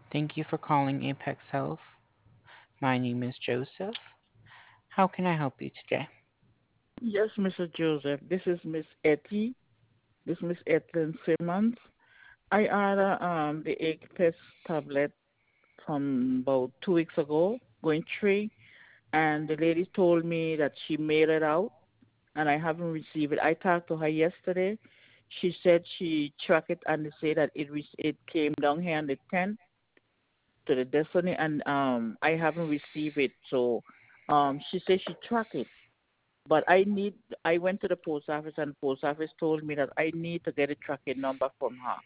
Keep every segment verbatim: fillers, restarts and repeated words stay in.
Thank you for calling Apex Health. My name is Joseph. How can I help you today? Yes, mister Joseph. This is Miss Etty. This is Miss Etlin Simmons. I ordered um the egg pest tablet from about two weeks ago, going three, and the lady told me that she mailed it out, and I haven't received it. I talked to her yesterday. She said she tracked it and they say that it re- it came down here on the tenth to the Destiny, and um I haven't received it. So um she said she tracked it. But I need. I went to the post office, and the post office told me that I need to get a tracking number from her.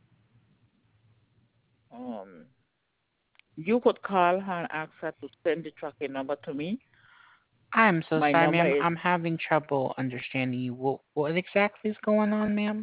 Um, you could call her and ask her to send the tracking number to me. I'm so My sorry, number ma'am. is. I'm having trouble understanding you. What, what exactly is going on, ma'am?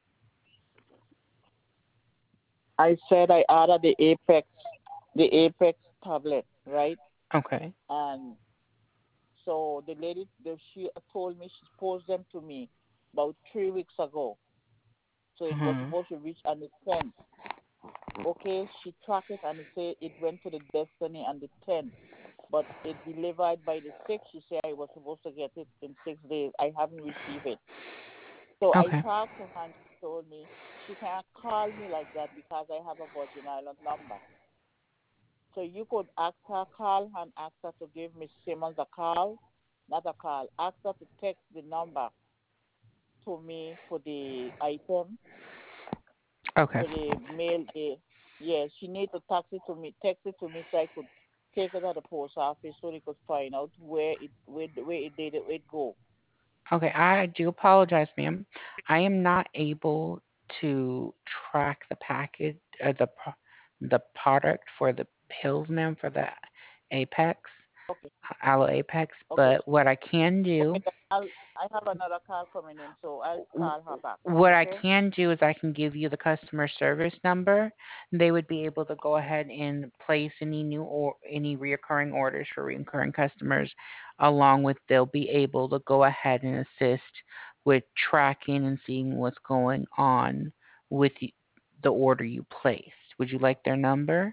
I said I ordered the Apex, the Apex tablet, right? Okay. And so the lady, the, she told me she posed them to me about three weeks ago. So it was Uh-huh. supposed to reach on the tenth. Okay, she tracked it and it said it went to the Destiny on the tenth. But it delivered by the sixth. She said I was supposed to get it in six days. I haven't received it. So I Okay. talked to her and she told me she can't call me like that because I have a Virgin Island number. So you could ask her, call her and ask her to give Miss Simmons a call, not a call. Ask her to text the number to me for the item, Okay. for the mail. The, yeah, she need to text it to me, text it to me so I could take it to the post office so they could find out where it where, where it did it go. Okay. I do apologize, ma'am. I am not able to track the package, uh, the pro- the product for the pills, ma'am, for the Apex, Okay, Aloe Apex. okay, But what I can okay. do Then I'll I have another call coming in, so I'll call her back. What I Okay. can do is I can give you the customer service number. They would be able to go ahead and place any new or any reoccurring orders for recurring customers, along with they'll be able to go ahead and assist with tracking and seeing what's going on with y- the order you placed. Would you like their number,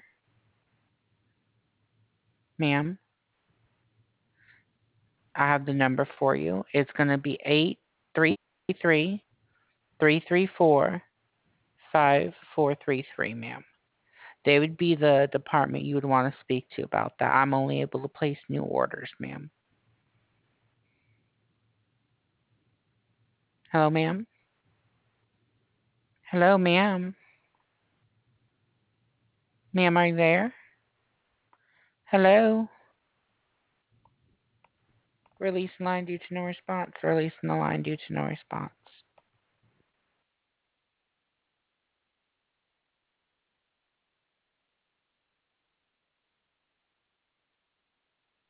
ma'am? I have the number for you. It's going to be eight three three three three four five four three three, ma'am. They would be the department you would want to speak to about that. I'm only able to place new orders, ma'am. Hello, ma'am? Hello, ma'am? Ma'am, are you there? Hello? Release line due to no response. Release the line due to no response.